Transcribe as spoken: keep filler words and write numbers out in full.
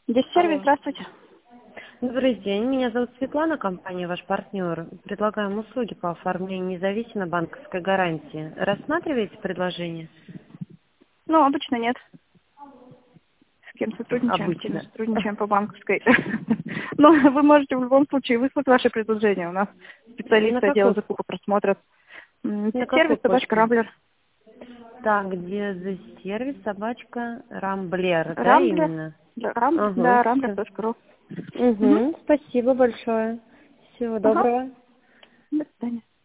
Здесь сервис, Алло. здравствуйте. Добрый день, меня зовут Светлана, компания «Ваш партнер». Предлагаем услуги по оформлению независимой банковской гарантии. Рассматриваете предложение? Ну, обычно нет. С кем сотрудничаем, с кем Обычно. сотрудничаем по банковской. Но вы можете в любом случае выслать ваши предложения. У нас На специалисты отдела какую, закупок просмотрят. на Сервис какую собачка почту? Рамблер. Так, где за сервис собачка Рамблер, да, Рамблер. именно? Да, Рамблер, Ага, да, все. рамблер.ру. Угу. Угу, спасибо большое. Всего Ага. доброго. До свидания.